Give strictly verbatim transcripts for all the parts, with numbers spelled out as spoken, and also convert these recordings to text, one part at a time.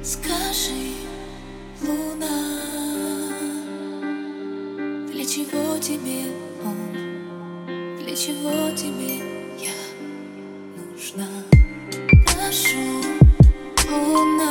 Скажи, луна, для чего тебе он, для чего тебе я нужна? Прошу, луна,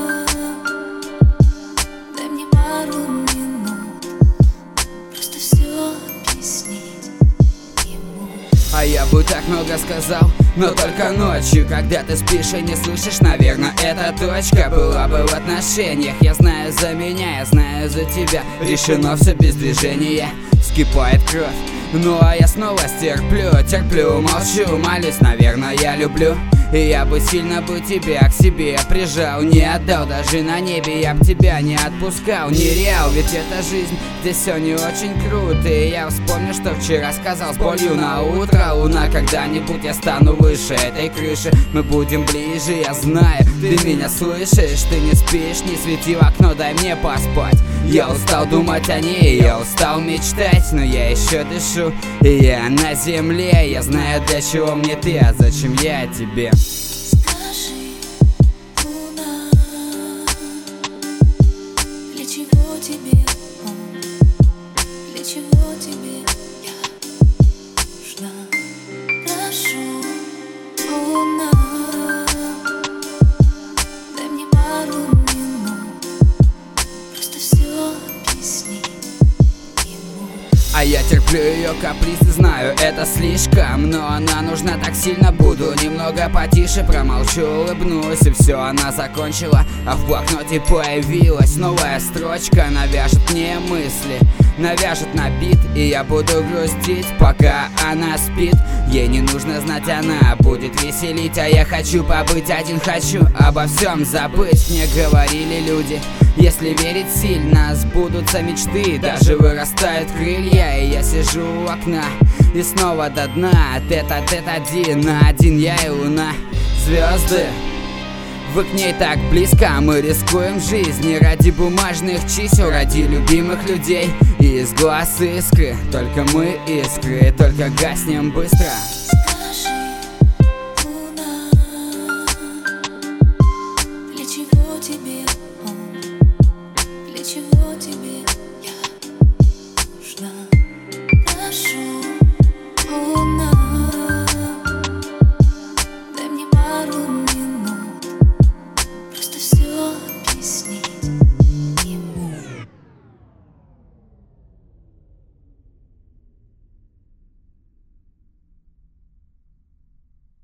дай мне пару минут, просто все объяснить ему. А я бы так много сказал, но только ночью, когда ты спишь и не слышишь, наверное, эта точка была бы в отношениях. Я знаю за меня, я знаю за тебя, решено все без движения. Вскипает кровь, ну а я снова стерплю, терплю, молчу, молюсь, наверное, я люблю. И я бы сильно бы тебя к себе прижал, не отдал даже на небе, я б тебя не отпускал. Нереал, ведь это жизнь, здесь все не очень круто. И я вспомню, что вчера сказал с болью на утро. Луна, когда-нибудь я стану выше этой крыши, мы будем ближе, я знаю, ты меня слышишь. Ты не спишь, не свети в окно, дай мне поспать. Я устал думать о ней, я устал мечтать, но я еще дышу, и я на земле. Я знаю, для чего мне ты, а зачем я тебе. Скажи, луна, для чего тебе он, для чего тебе я нужна? Прошу, луна, дай мне пару минут, просто все объяснить ему. А я терплю ее капризы, знаю, это слишком, но она нужна так сильно. Буду немного потише, промолчу, улыбнусь, и все, она закончила. А в блокноте появилась новая строчка, навяжет мне мысли, навяжет на бит, и я буду грустить, пока она спит. Ей не нужно знать, она будет веселить, а я хочу побыть один, хочу обо всем забыть. Мне говорили люди, если верить сильно, сбудутся мечты, даже вырастают крылья. И я сижу у окна, и снова до дна, тет-а-тет один на один, я и луна. Звезды, вы к ней так близко, мы рискуем жизнью ради бумажных чисел, ради любимых людей. И из глаз искры, только мы искры, только гаснем быстро.